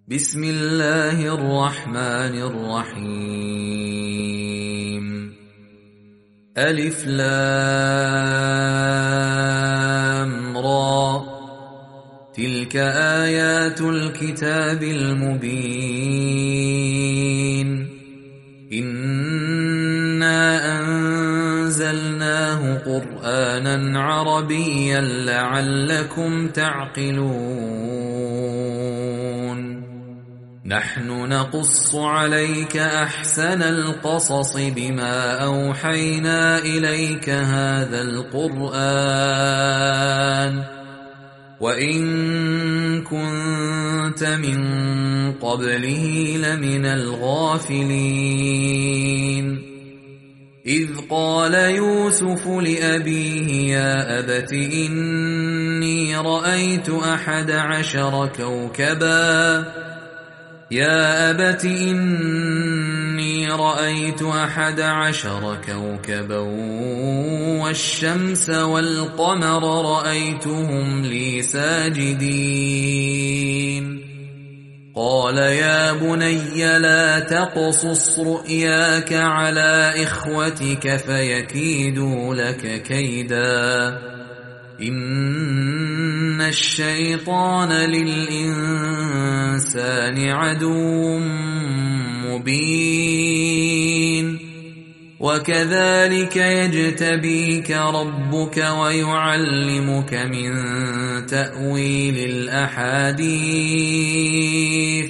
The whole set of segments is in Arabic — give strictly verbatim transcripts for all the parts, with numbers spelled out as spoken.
بسم الله الرحمن الرحيم ألف لام را تلك آيات الكتاب المبين إنا أنزلناه قرآنا عربيا لعلكم تعقلون نحن نقص عليك أحسن القصص بما أوحينا إليك هذا القرآن وإن كنت من قبله لمن الغافلين إذ قال يوسف لأبيه يا أبت إني رأيت أحد عشر كوكبا يا أبت إني رأيت أحد عشر كوكبا والشمس والقمر رأيتهم لي ساجدين قال يا بني لا تقصص رؤياك على إخوتك فيكيدوا لك كيدا إن الشيطان للإنسان عدو مبين وكذلك يجتبيك ربك ويعلمك من تأويل الأحاديث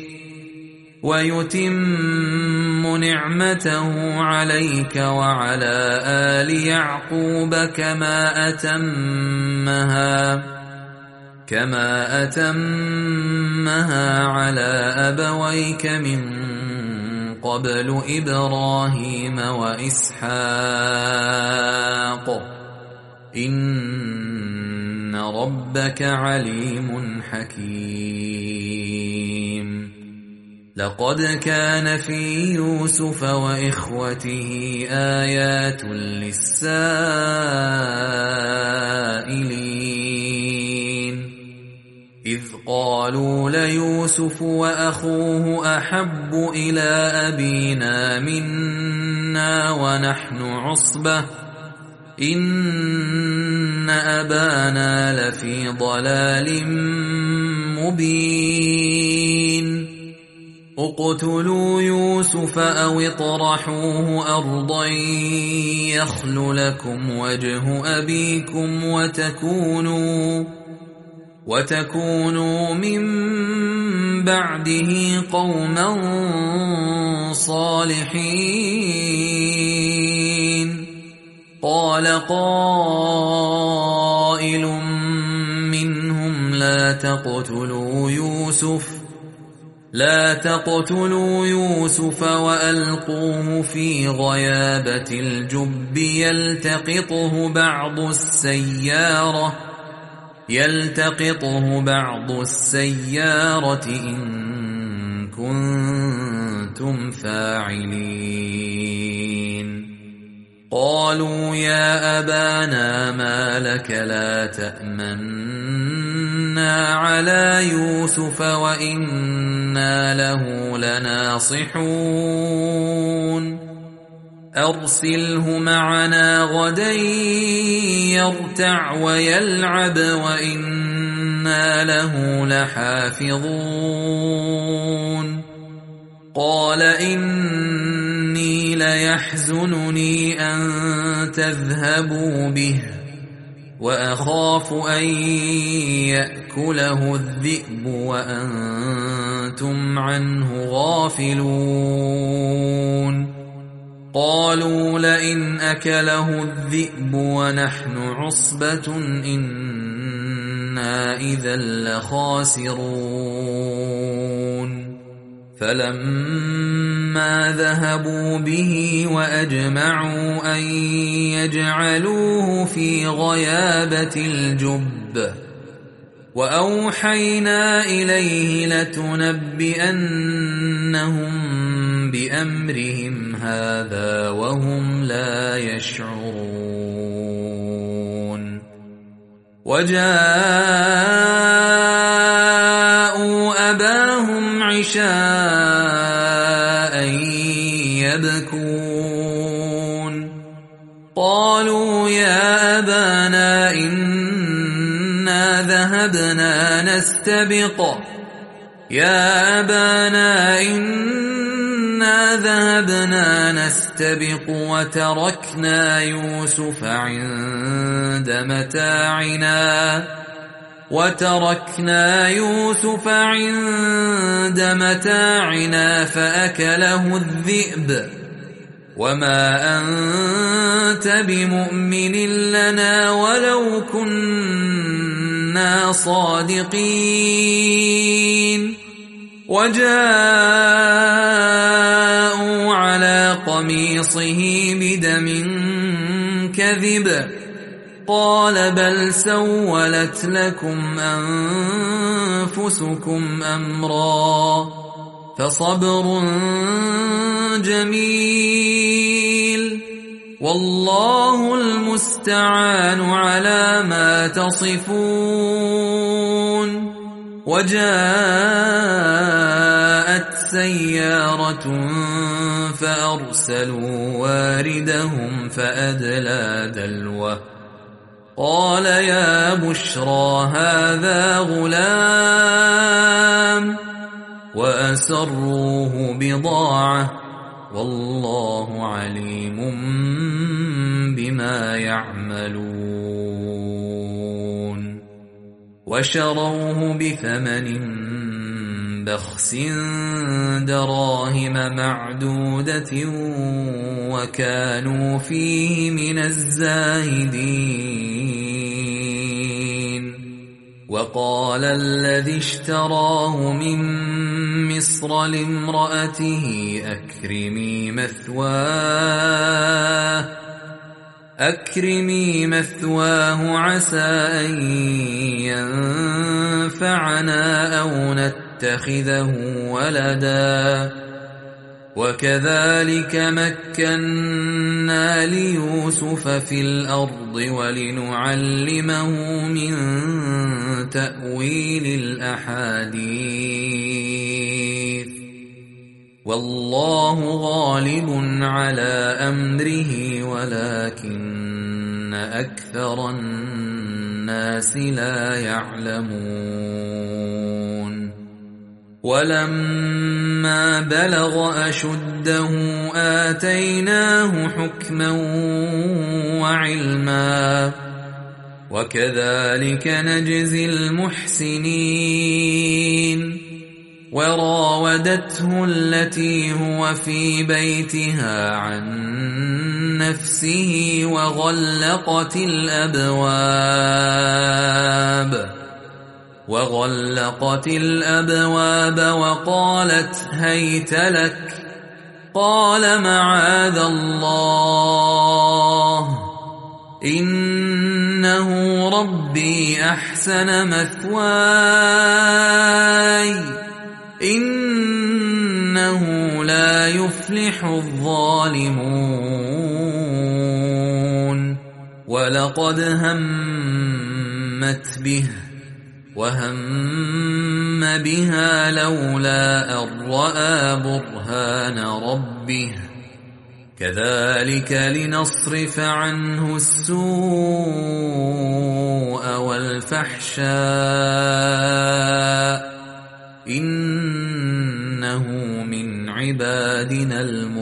ويتم نعمته عليك وعلى آل يعقوب كما أتمها كما أتمها على أبويك من قبل إبراهيم وإسحاق إن ربك عليم حكيم لقد كان في يوسف وإخوته آيات للسائلين إذ قالوا ليوسف وأخوه أحب إلى أبينا منا ونحن عصبة إن أبانا لفي ضلال مبين اقتلوا يوسف أو اطرحوه أرضا يخل لكم وجه أبيكم وتكونوا وتكونوا من بعده قوما صالحين قال قائل منهم لا تقتلوا يوسف لا تقتلوا يوسف وألقوه في غيابة الجب يلتقطه بعض السيارة يلتقطه بعض السيارة إن كنتم فاعلين قالوا يا أبانا ما لك لا تأمنا على يوسف وإنا له لناصحون أرسله معنا غدا يرتع ويلعب وإنا له لحافظون قال إني ليحزنني أن تذهبوا به وأخاف أن يأكله الذئب وأنتم عنه غافلون قالوا لئن أكله الذئب ونحن عصبة إنا إذا لخاسرون فلما ذهبوا به وأجمعوا أن يجعلوه في غيابة الجب وأوحينا إليه لتنبئنهم بأمرهم هذا وهم لا يشعرون وجاءوا أباهم لهم عشاء يبكون قالوا يا أبانا إنا ذهبنا نستبق يا أبانا إنا ذهبنا نستبق وتركنا يوسف عند متاعنا وتركنا يوسف عند متاعنا فأكله الذئب وما أنت بمؤمن لنا ولو كنا صادقين وجاءوا على قميصه بدم كذب قال بل سولت لكم أنفسكم أمرا فصبر جميل والله المستعان على ما تصفون وجاءت سيارة فأرسلوا واردهم فأدلى دلوه قال يا بشرى هذا غلام وأسروه بضاعة والله عليم بما يعملون وشروه بثمن بخس دراهم معدودة وكانوا فيه من الزاهدين وقال الذي اشتراه من مصر لامرأته أكرمي مثواه أكرمي مثواه عسى أن ينفعنا أو نتخذه ولدا وكذلك مكنا ليوسف في الأرض ولنعلمه من تأويل الأحاديث والله غالب على أمره ولكن أكثر الناس لا يعلمون ولما بلغ أشده آتيناه حكما وعلما وكذلك نجزي المحسنين وراودته التي هو في بيتها عن نفسه وغلقت الأبواب وغلقت الأبواب وقالت هيت لك قال معاذ الله إنه ربي أحسن مثواي إنه لا يفلح الظالمون ولقد همت به وهم بها لولا أن رأى برهان ربه كذلك لنصرف عنه السوء والفحشاء إنه من عبادنا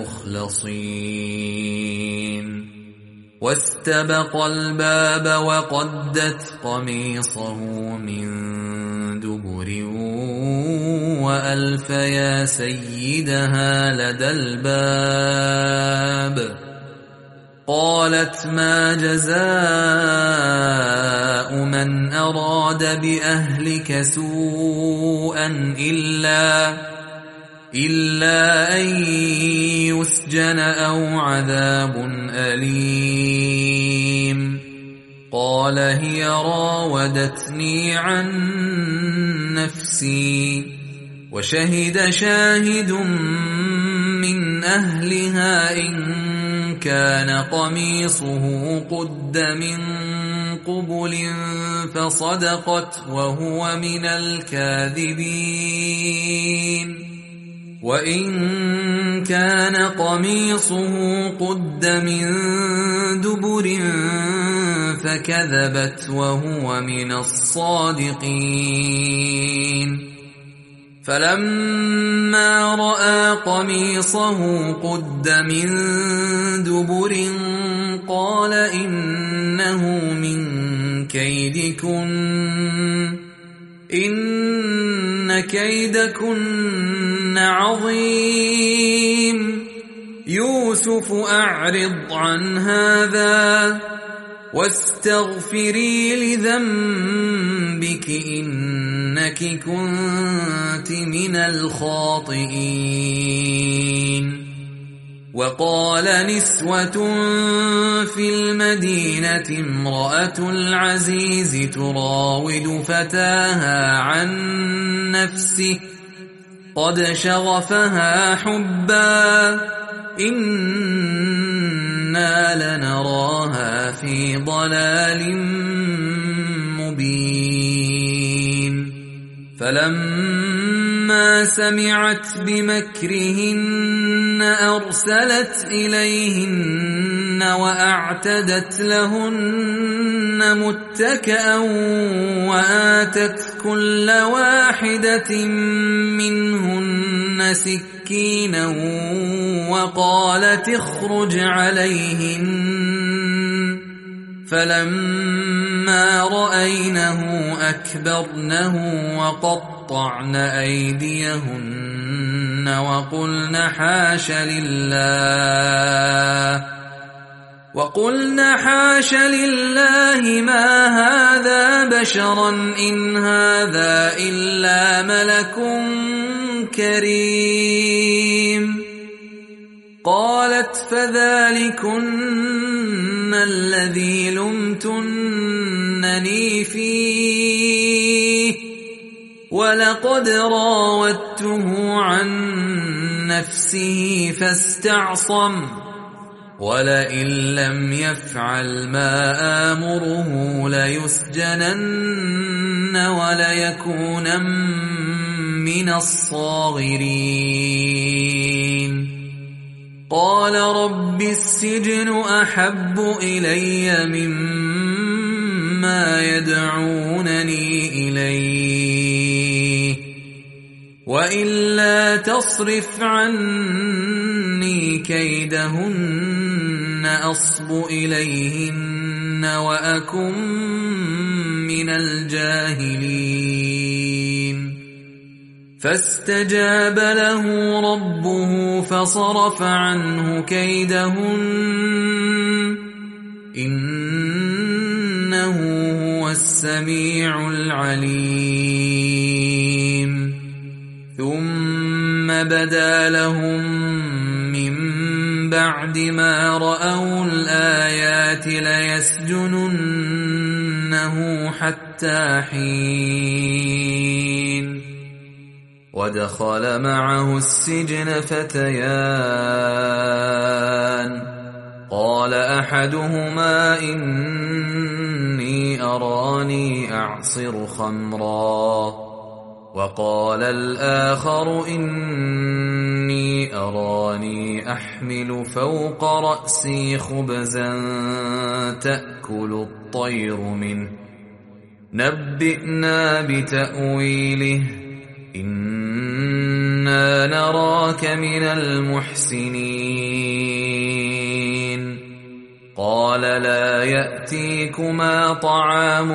المخلصين واستبق الباب وقدت قميصه من دبر وألف يا سيدها لدى الباب قالت ما جزاء من أراد بأهلك سوءا إلا إلا أن يسجن أو عذاب أليم قال هي راودتني عن نفسي وشهد شاهد من أهلها إن كان قميصه قد من قبل فصدقت وهو من الكاذبين وإن كان قميصه قد من دبر فكذبت وهو من الصادقين فلما رأى قميصه قد من دبر قال إنه من كيدكن إن كيدكن عظيم يوسف أعرض عن هذا واستغفري لذنبك إنك كنت من الخاطئين وقال نسوة في المدينة امرأة العزيز تراود فتاها عن نفسه قد شغفها حبا إنا لنراها في ضلال مبين فلما سمعت بمكرهن أرسلت إليهن وأعتدت لهن متكئا وآتت كل واحدة منهن سكينا وقالت اخرج عليهن فلما رأينه أكبرنه وقطعن أيديهن وقلن حاش لله وقلن حاش لله ما هذا بشرا إن هذا إلا ملك كريم قالت فذلكن الذي لمتنني فيه ولقد راودته عن نفسه فاستعصم ولئن لم يفعل ما آمره ليسجنن وليكون من الصاغرين قال رب السجن أحب إلي مما يدعونني إليه وإلا تصرف عني كيدهن أصب إليهن وأكن من الجاهلين فاستجاب له ربه فصرف عنه كيدهن إنه هو السميع العليم ثم بدا لهم من بعد ما رأوا الآيات ليسجننه حتى حين ودخل معه السجن فتيان قال أحدهما إني أراني أعصر خمرا وقال الآخر إني أراني أحمل فوق رأسي خبزا تأكل الطير منه نبئنا بتأويله إنا نراك من المحسنين قال لا يأتيكما طعام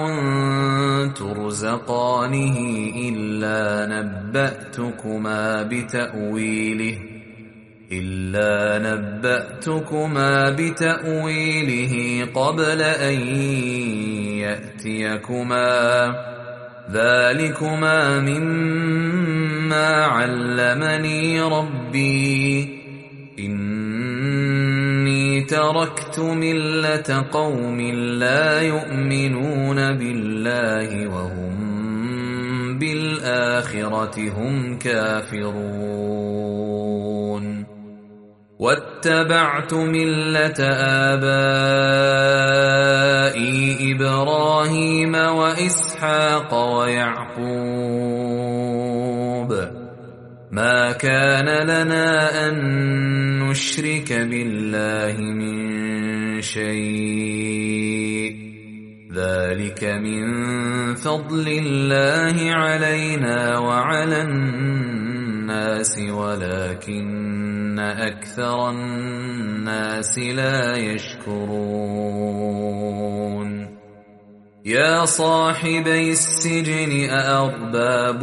ترزقانه إلا نبأتكما بتأويله إلا نبأتكما بتأويله قبل أن يأتيكما ذلكما مما علمني ربي إني تركت ملة قوم لا يؤمنون بالله وهم بالآخرة هم كافرون واتبعت ملة آبائي إبراهيم وإسحاق ويعقوب ما كان لنا أن نشرك بالله من شيء ذلك من فضل الله علينا وعلى الناس ولكن أكثر الناس لا يشكرون يا صاحبي السجن أأرباب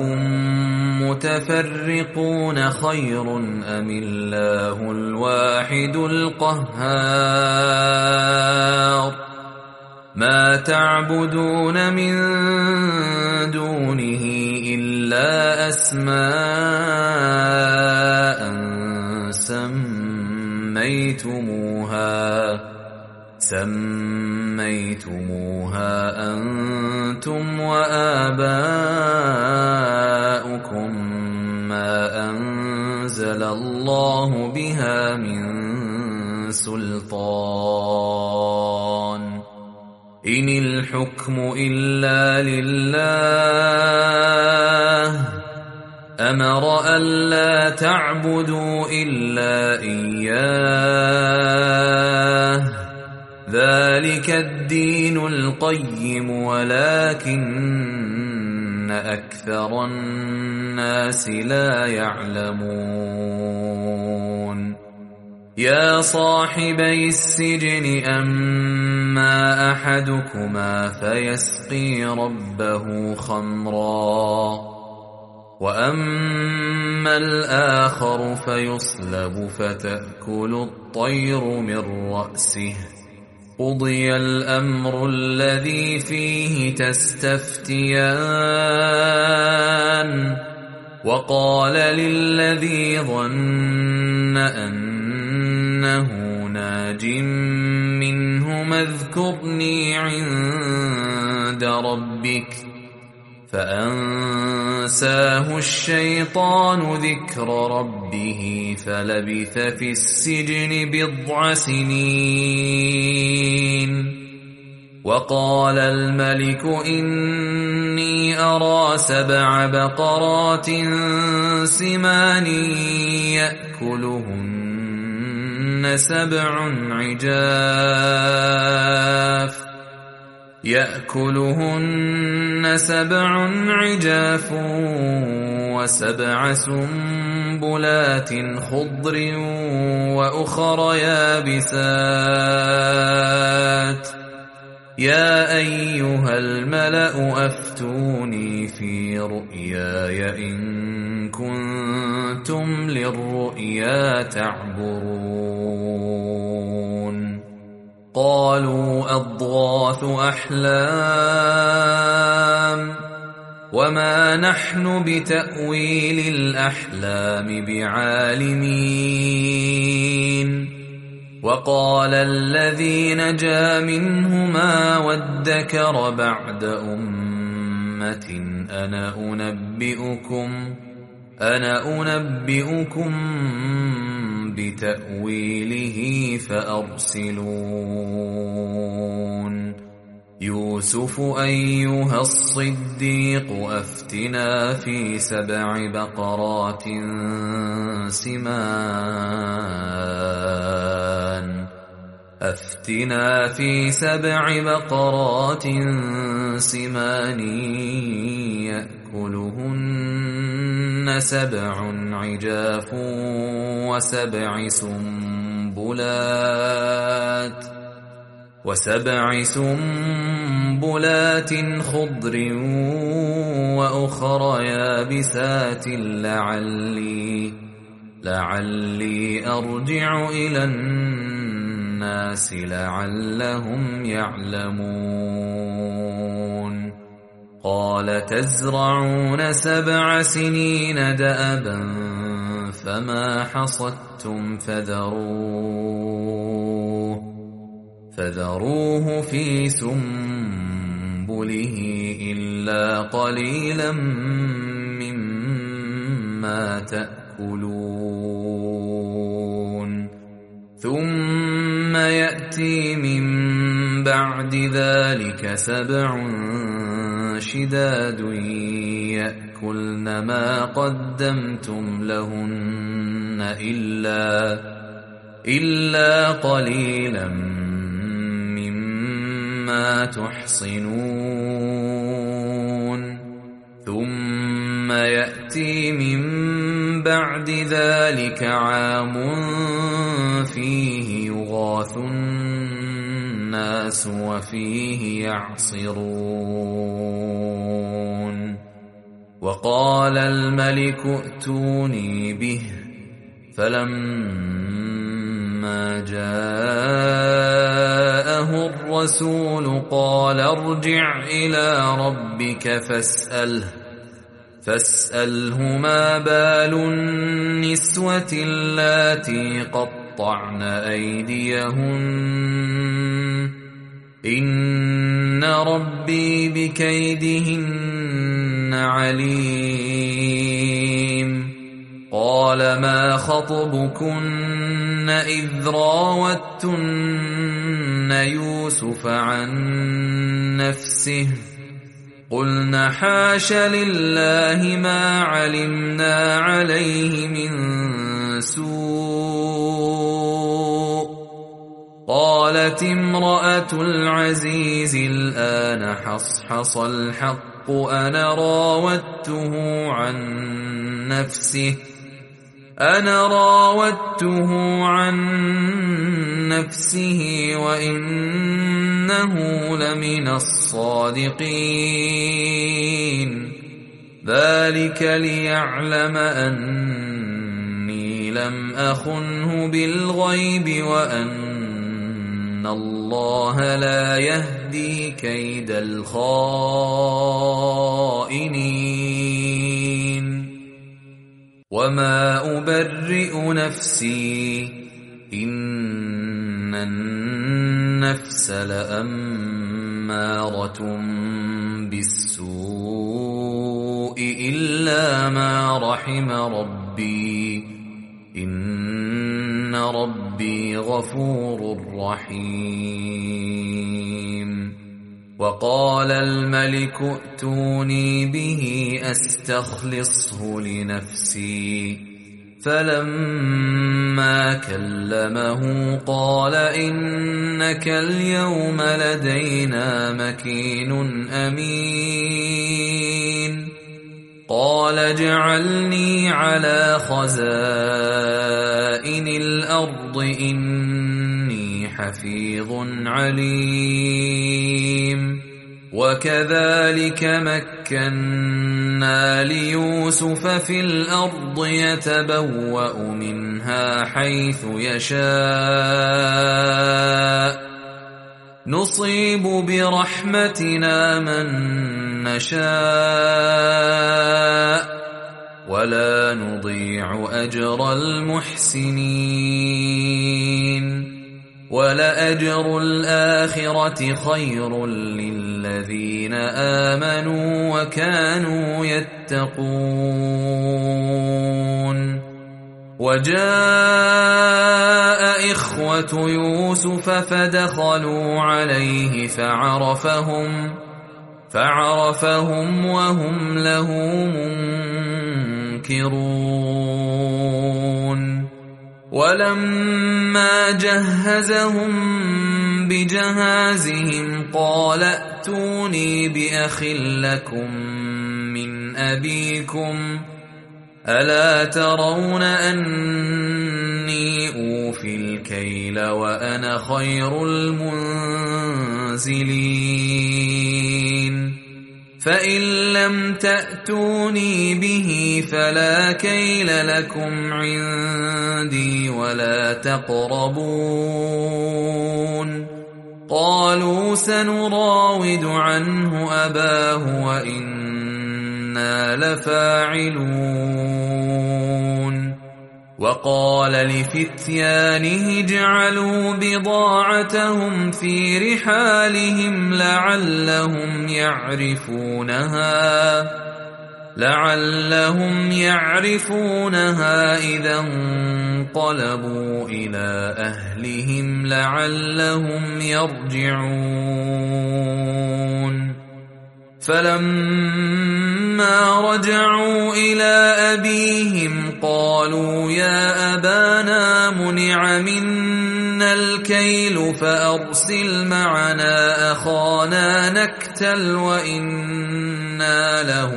متفرقون خير أم الله الواحد القهار ما تعبدون من دونه إلا أسماء سميتموها سميتموها أنتم وآباؤكم ما أنزل الله بها من سلطان إن الحكم إلا لله أمر ألا تعبدوا إلا إياه ذلك الدين القيم ولكن أكثر الناس لا يعلمون يا صاحبي السجن أما أحدكما فيسقي ربه خمرا وأما الآخر فيصلب فتأكل الطير من رأسه قضي الأمر الذي فيه تستفتيان وقال للذي ظن أنه ناج منهما اذكرني عند ربك فأنساه الشيطان ذكر ربه فلبث في السجن بضع سنين وقال الملك إني أرى سبع بقرات سمان يأكلهن سبع عجاف يأكلهن سبع عجاف وسبع سنبلات خضر وأخر يابسات يا أيها الملأ أفتوني في رؤياي إن كنتم للرؤيا تعبرون قالوا أضغاث أحلام وما نحن بتأويل الأحلام بعالمين وقال الذي نجا منهما وادكر بعد أمة أنا أنبئكم أنا أنبئكم بتأويله فأرسلون يوسف أيها الصديق أفتنا في سبع بقرات سمان أفتنا في سبع بقرات سمان يأكلهن سبع عجاف وسبع سنبلات وسبع سنبلات خضر وأخر يابسات لعلي لعلي أرجع إلى الناس لعلهم يعلمون قال تزرعون سبع سنين دأبا فما حصدتم فذروه فذروه في سنبله إلا قليلا مما تأكلون ثم يأتي من بعد ذلك سبع شداد يأكلن ما قدمتم لهن إلا, إلا قليلا مما تحصنون ثم يأتي من بعد ذلك عام فيه يغاث الناس وفيه يعصرون وقال الملك ائتوني به فلما جاءه الرسول قال ارجع إلى ربك فاسأله فاسأله ما بال النسوة اللاتي قطعن أيديهن إن ربي بكيدهن عليم قال ما خطبكن إذ راوتن يوسف عن نفسه قلنا حاش لله ما علمنا عليه من سوء قالت امرأة العزيز الآن حصحص الحق أنا راودته عن نفسه أنا راودته عن نفسه وإنه لمن الصادقين ذلك ليعلم أني لم أخنه بالغيب وأن الله لا يهدي كيد الخائنين وما أبرئ نفسي إن النفس لأمارة بالسوء إلا ما رحم ربي إن ربي غفور رحيم وقال الملك ائتوني به أستخلصه لنفسي فلما كلمه قال إنك اليوم لدينا مكين أمين قال اجعلني على خزائن الأرض إني حفيظ عليم وكذلك مكنا ليوسف في الأرض يتبوأ منها حيث يشاء نصيب برحمتنا من نشاء ولا نضيع أجر المحسنين ولأجر الآخرة خير للذين آمنوا وكانوا يتقون وجاء إخوة يوسف فدخلوا عليه فعرفهم فعرفهم وهم له منكرون ولما جهزهم بجهازهم قال ائتوني بأخ لكم من أبيكم ألا ترون أني أوفي الكيل وأنا خير المنزلين فإن لم تأتوني به فلا كيل لكم عندي ولا تقربون قالوا سنراود عنه أباه وإنا لفاعلون وقال لفتيانه اجعلوا بضاعتهم في رحالهم لعلهم يعرفونها لعلهم يعرفونها إذا انقلبوا إلى أهلهم لعلهم يرجعون فلما رجعوا إلى أبيهم قالوا يا أبانا منع منا الكيل فأرسل معنا أخانا نكتل وإنا له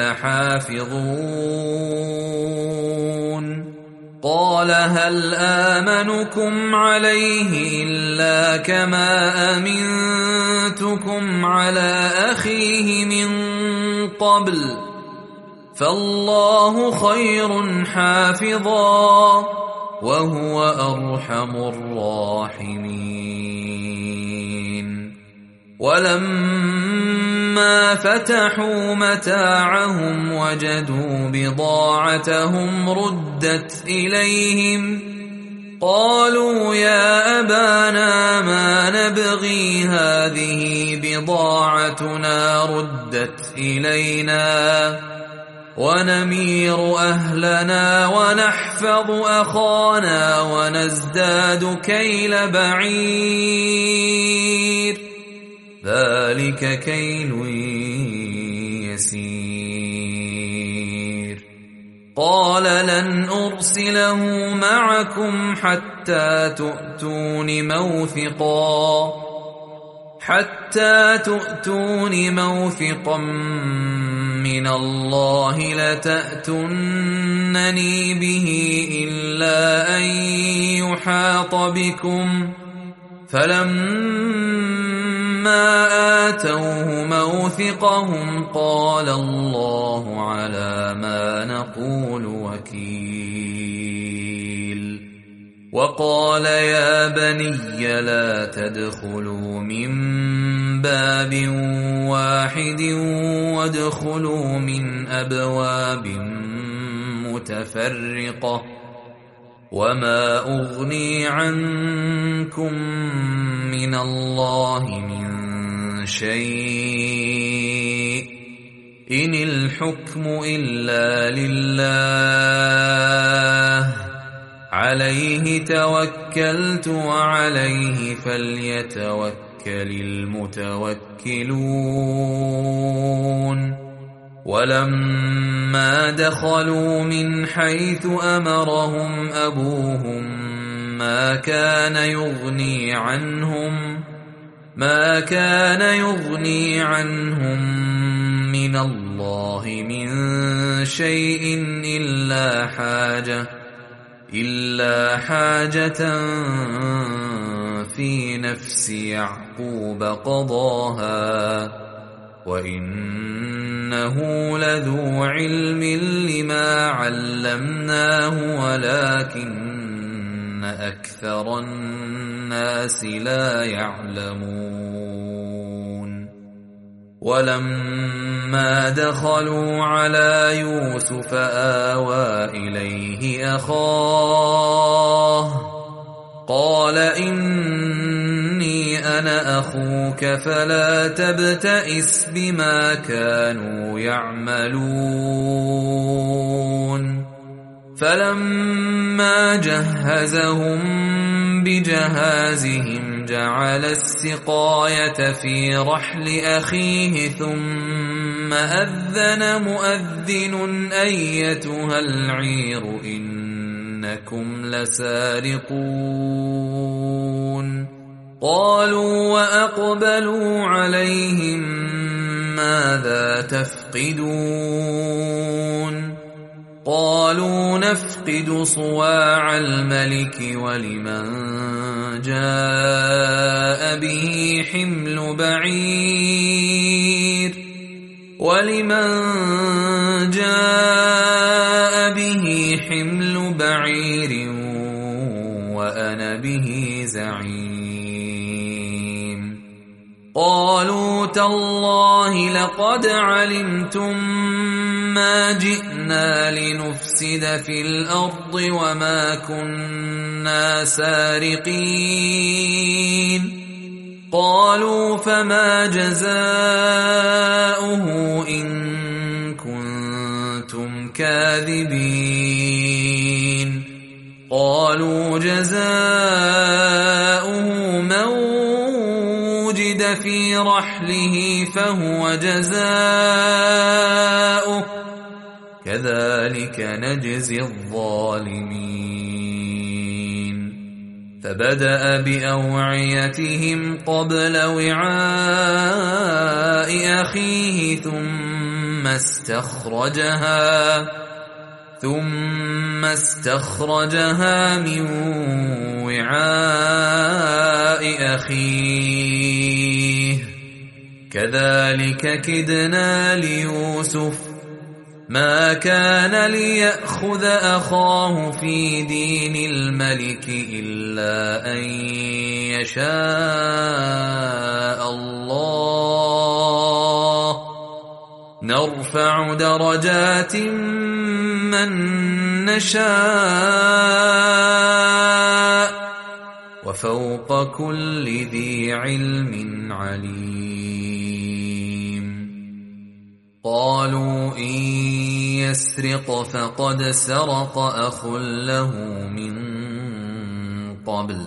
لحافظون قال هل آمنكم عليه إلا كما أمنتكم على أخيه من قبل فالله خير حافظا وهو أرحم الراحمين ولما فتحوا متاعهم وجدوا بضاعتهم ردت إليهم قالوا يا أبانا ما نبغي هذه بضاعتنا ردت إلينا ونمير أهلنا ونحفظ أخانا ونزداد كيل بعير ذلك كيل يسير قال لن أرسله معكم حتى تؤتون موثقا حتى تؤتون موثقا من الله لتأتونني به إلا أن يحاط بكم فلما آتوه موثقهم قال الله على ما نقول وكيل وقال يا بني لا تدخلوا من باب واحد وادخلوا من أبواب متفرقة وما أغني عنكم من الله من شيء إن الحكم إلا لله عليه توكلت وعليه فليتوكل المتوكلون ولما دخلوا من حيث أمرهم أبوهم ما كان يغني عنهم ما كان يغني عنهم من الله من شيء إلا حاجة إلا حاجة في نفس يعقوب قضاها وإنه لذو علم لما علمناه ولكن أكثر الناس لا يعلمون ولما دخلوا على يوسف آوى إليه أخاه قال إني أنا أخوك فلا تبتئس بما كانوا يعملون فلما جهزهم بجهازهم جعل السقاية في رحل أخيه ثم أذن مؤذن أيتها العير إنكم لسارقون قالوا وأقبلوا عليهم ماذا تفقدون قالوا نفقد صواع الملك ولمن جاء به حمل بعير ولمن جاء به حمل بعير وأنا به زعيم قالوا تالله لقد علمتم ما جئنا لنفسد في الأرض وما كنا سارقين قالوا فما جزاؤه إن كنتم الكاذبين قالوا جزاؤه من وجد في رحله فهو جزاؤه كذلك نجزي الظالمين فبدأ بأوعيتهم قبل وعاء أخيه ثم استخرجها ثم استخرجها من وعاء أخيه كذلك كدنا ليوسف ما كان ليأخذ أخاه في دين الملك إلا أن يشاء الله نرفع درجات من نشاء وفوق كل ذي علم عليم قالوا إن يسرق فقد سرق أخ له من قبل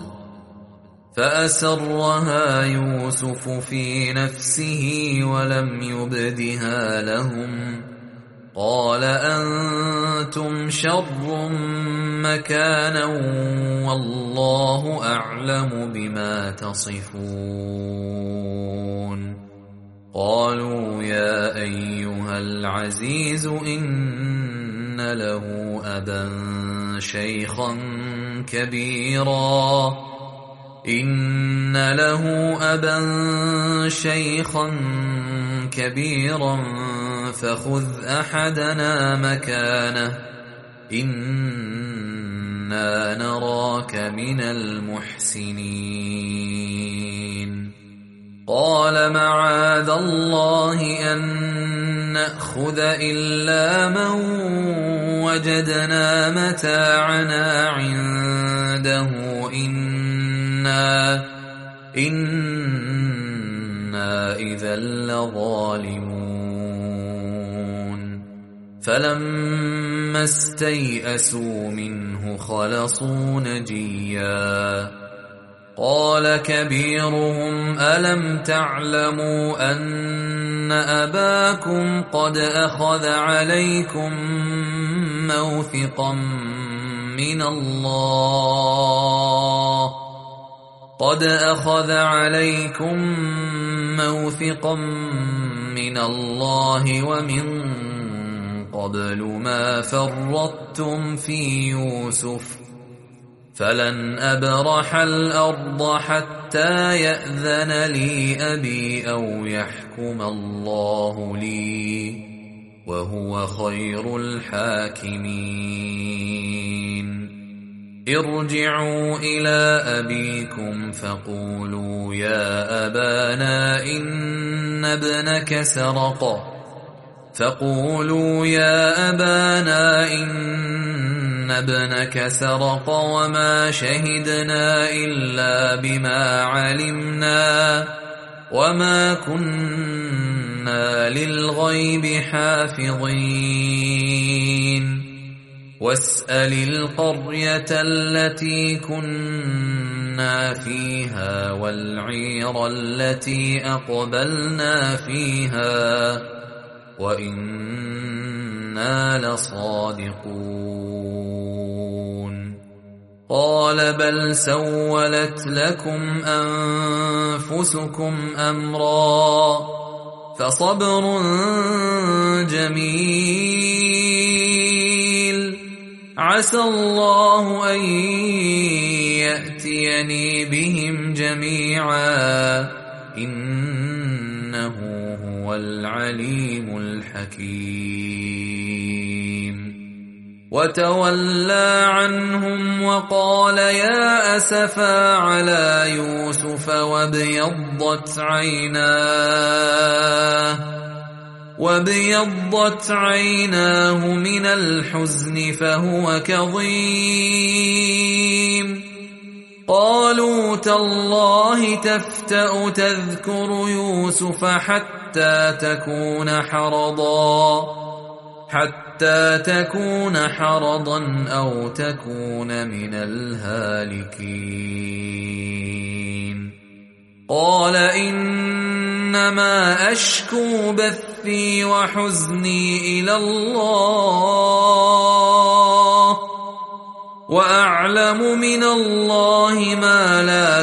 فأسرها يوسف في نفسه ولم يبدها لهم قال أنتم شر مكانا والله أعلم بما تصفون قالوا يا أيها العزيز إن له أبا شيخا كبيرا إن له أبا شيخا كبيرا فخذ أحدنا مكانه إنا نراك من المحسنين قال معاذ الله أن نأخذ إلا من وجدنا متاعنا عنده إنا إنا إذا لظالمون فلما استيئسوا منه خلصوا نجيا قال كبيرهم ألم تعلموا أن أباكم قد أخذ عليكم موثقا من الله قد أخذ عليكم موثقا من الله ومن قبل ما فرطتم في يوسف فلن أبرح الأرض حتى يأذن لي أبي أو يحكم الله لي وهو خير الحاكمين ارجعوا إلى أبيكم فقولوا يا أبانا إن ابنك سرق فقولوا يا أبانا إن ابنك سرق وما شهدنا إلا بما علمنا وما كنا للغيب حافظين واسأل القرية التي كنا فيها والعير التي أقبلنا فيها وإنا لصادقون قال بل سولت لكم أنفسكم أمرا فصبر جميل عسى الله أن يأتيني بهم جميعا إنه هو العليم الحكيم وتولى عنهم وقال يا أسفا على يوسف وابيضت عيناه وابيضت عيناه من الحزن فهو كظيم قالوا تالله تفتأ تذكر يوسف حتى تكون حرضا حتى تكون حرضا أو تكون من الهالكين قال إنما أشكو بثي وحزني إلى الله وأعلم من الله ما لا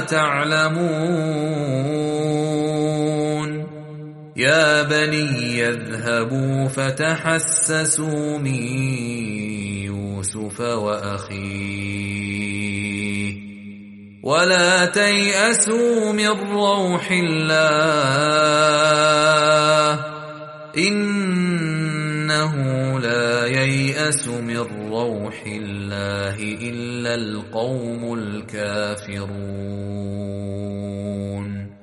تعلمون يا بني يذهبوا فتحسسوا من يوسف وأخيه ولا تيأسوا من روح الله إنه لا ييأس من روح الله إلا القوم الكافرون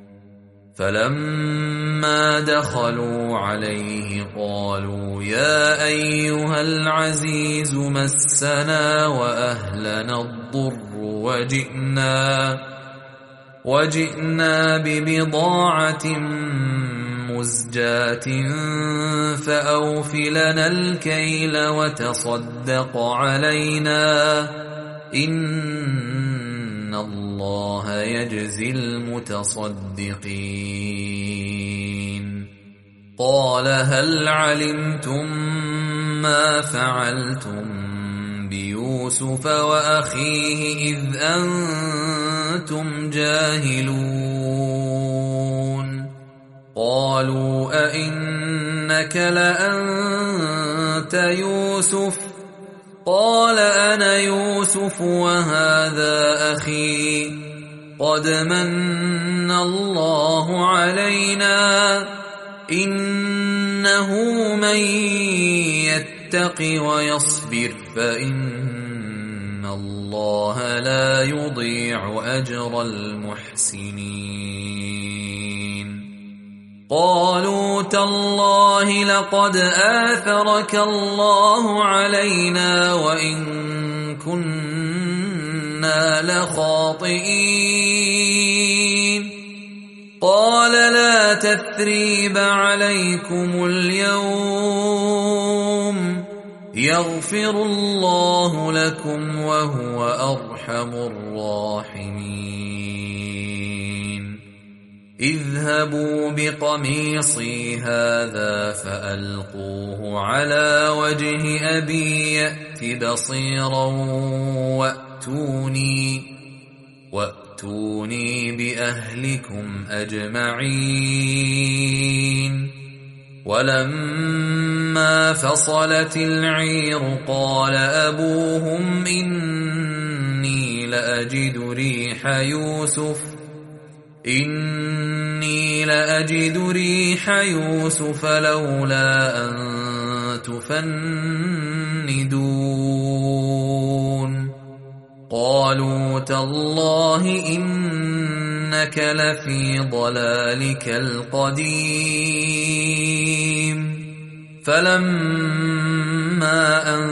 فلما دخلوا عليه قالوا يا أيها العزيز مسنا وأهلنا الضر وجئنا وجئنا ببضاعة مزجاة فأوف لنا الكيل وتصدق علينا إن الله يجزي المتصدقين قال هل علمتم ما فعلتم بيوسف وأخيه إذ أنتم جاهلون قالوا أئنك لأنت يوسف قال أنا يوسف وهذا أخي قد من الله علينا إنه من يتق ويصبر فإن الله لا يضيع أجر المحسنين قالوا تالله لقد آثرك الله علينا وإن كنا لخاطئين قال لا تثريب عليكم اليوم يغفر الله لكم وهو أرحم الراحمين اذهبوا بقميصي هذا فألقوه على وجه أبي يأت بصيرا وأتوني وأتوني بأهلكم أجمعين ولما فصلت العير قال أبوهم إني لأجد ريح يوسف إني لأجد ريح يوسف لولا أن تفندون قالوا تالله إنك لفي ضلالك القديم فلما أن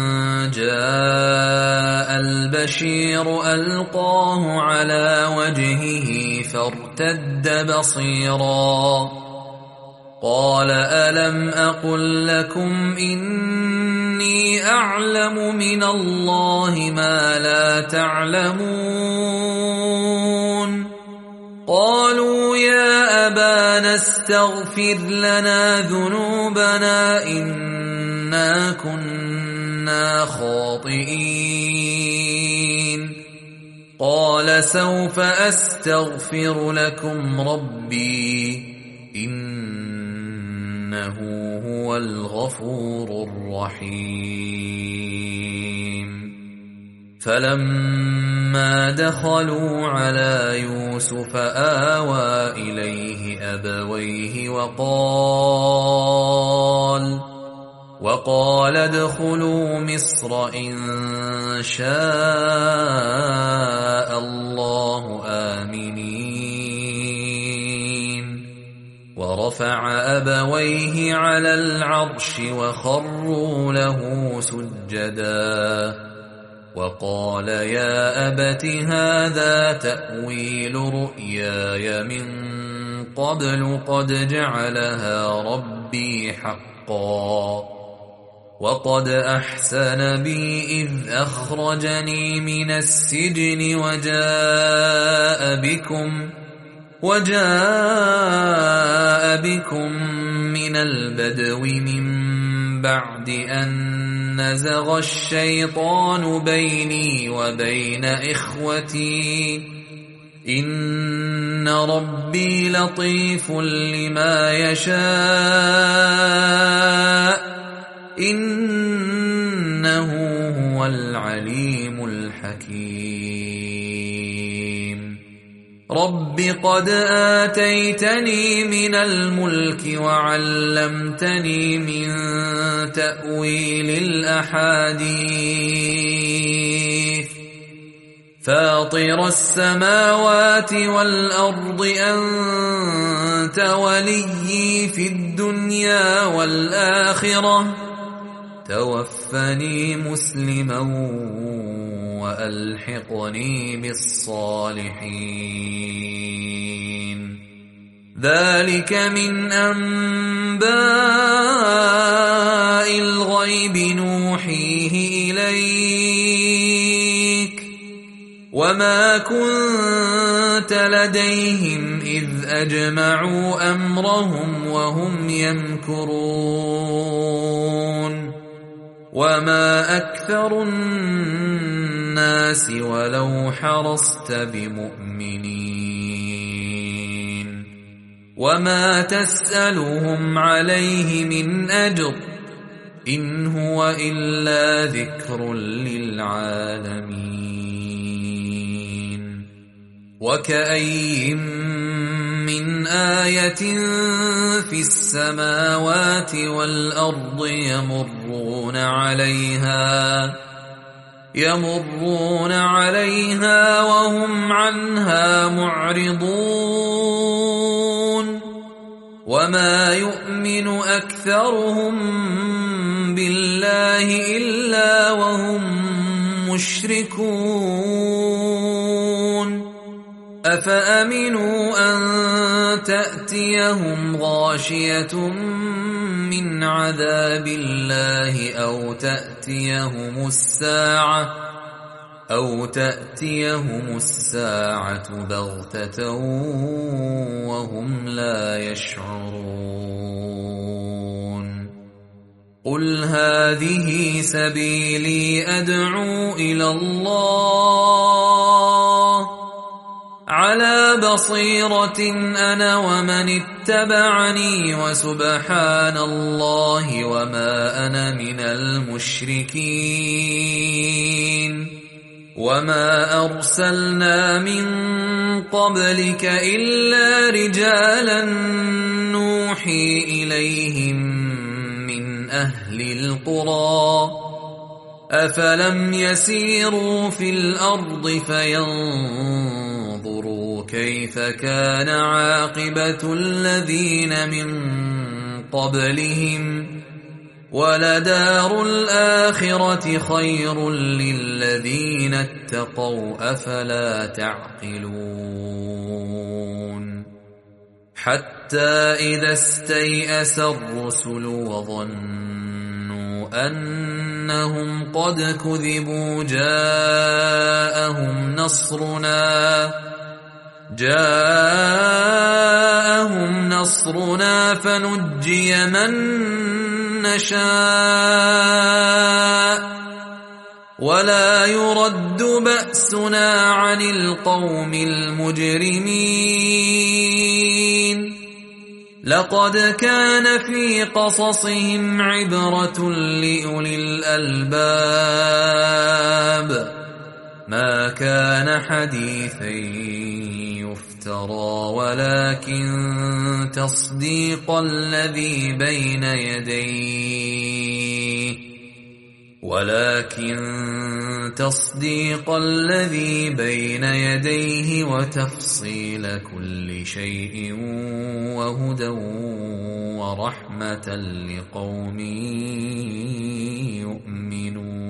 جاء البشير ألقاه على وجهه فارتد بصيرا قال ألم أقل لكم إني أعلم من الله ما لا تعلمون قالوا يا أبانا استغفر لنا ذنوبنا إنا كنا خاطئين قال سوف أستغفر لكم ربي إنه هو الغفور الرحيم فلما دخلوا على يوسف آوى إليه أبويه وقال وقال ادخلوا مصر إن شاء الله آمنين ورفع أبويه على العرش وخروا له سجدا وقال يا أبت هذا تأويل رؤياي من قبل قد جعلها ربي حقا وقد أحسن بي إذ أخرجني من السجن وجاء بكم وجاء بكم من البدو من بعد أن نزغ الشيطان بيني وبين إخوتي إن ربي لطيف لما يشاء إنه هو العليم الحكيم رب قد آتيتني من الملك وعلمتني من تأويل الأحاديث فاطر السماوات والأرض أنت وليي في الدنيا والآخرة توفني مسلما وألحقني بالصالحين ذلك من أنباء الغيب نوحيه إليك وما كنت لديهم إذ أجمعوا أمرهم وهم يمكرون وما أكثر الناس ولو حرصت بمؤمنين وما تسألهم عليه من أجر إن هو إلا ذكر للعالمين وكأي من آية في السماوات والأرض يمرون عليها يمرون عليها وهم عنها معرضون وما يؤمن أكثرهم بالله إلا وهم مشركون أفأمنوا أن تأتيهم غاشية من عذاب الله أو تأتيهم الساعة أو تأتيهم الساعة بغتة وهم لا يشعرون قل هذه سبيلي أدعو إلى الله على بصيرة أنا ومن اتبعني وسبحان الله وما أنا من المشركين وما أرسلنا من قبلك إلا رجالا نوحي إليهم من أهل القرى أفلم يسيروا في الأرض فينظروا كيف كان عاقبة الذين من قبلهم ولدار الآخرة خير للذين اتقوا أفلا تعقلون حتى إذا استيأس الرسل وظنوا أنهم قد كذبوا جاءهم نصرنا جاءهم نصرنا فنجي من نشاء ولا يرد بأسنا عن القوم المجرمين لقد كان في قصصهم عبرة لأولي الألباب ما كان حديثا يفترى ولكن تصديق الذي بين يديه ولكن تصديق الذي بين يديه وتفصيل كل شيء وهدى ورحمة لقوم يؤمنون.